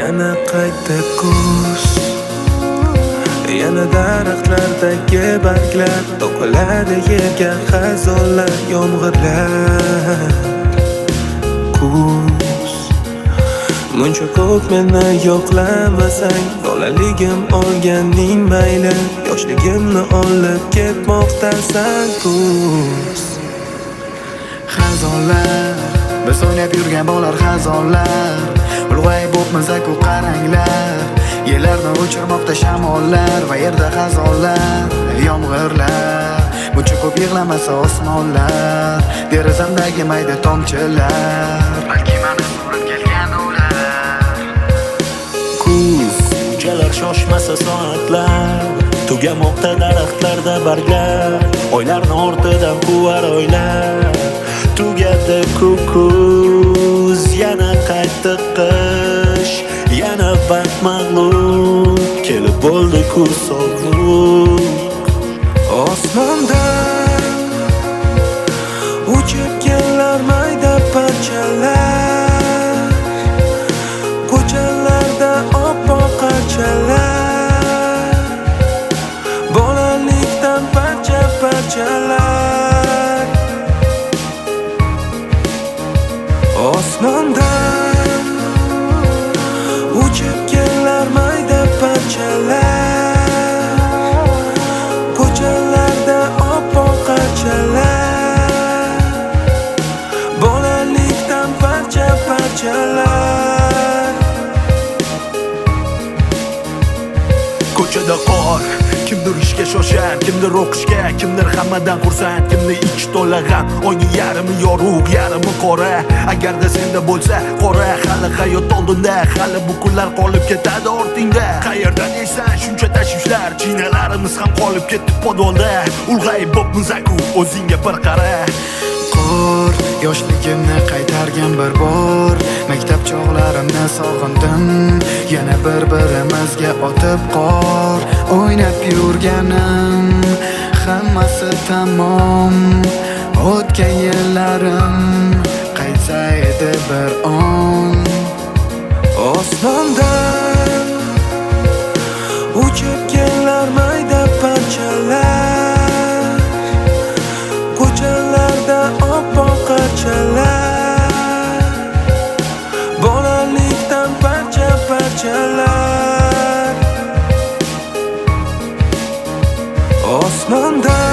Yana qayta kuz, yana daraxtlardagi barglar to'kiladi yerga xazonlar, yomg'irlar. Kuz, muncha ko'p meni yo'qlamasang, bolaligim olganing mayli, yoshligimni olib ketmoqdasan. Kuz, xazonlar, biz o'ynab yurgan bolalar xazonlar, ulg'ayib bo'pmiz-ku qaranglar, yerlarni o'chirmoqda shamollar va yerda xazonlar, yomg'irlar, buncha ko'p yig'lamasa osmonlar, derazamdagi mayda tomchilar, balki mani surib kelgan ular. Kuz, unchalar shoshmasa soatlar, tugamoqda daraxtlarda barglar, oylarni ortidan quvar oylar. Tugadi kuz, yana qaytdi qish, yana vaqt mag'lub, kelib bo'ldi kuz sovuq. Osmondan uchib kelar mayda parchalar, ko'chalarda oppoq qarchalar, bolalikdan parcha-parchalar. Osmondan uchib kelar mayda parchalar, ko'chalarda oppoq qarchalar, bolalikdan parcha-parchalar. Ko'chada qor, kimdir ishga shoshar, kimdir o'qishga, kimdir hammadan xursand, kimni ichi to'la g'am, oyning yarimi yorug', yarimi qora. Agarda senda bo'lsa qora, hali hayot oldinda, hali bu kunlar qolib ketadi ortingda. Qayerdan yeysan shuncha tashvishlar, chinalarimiz ham qolib ketdi podolda. Ulg'ayib bo'pmiz-ku, o'zingga bir qara. Qor, yoshligimni qaytargan bir bor, maktab chog'larimni sog'indim, yana bir-birimizga otib qor, o'ynab yurganim, hammasi tamom, o'tgan yillarim qaytsa edi bir on. Osmondan uchib kelar mayda parchalar, ko'chalarda oppoq qarchalar, bolalikdan parcha-parchalar. Osmondan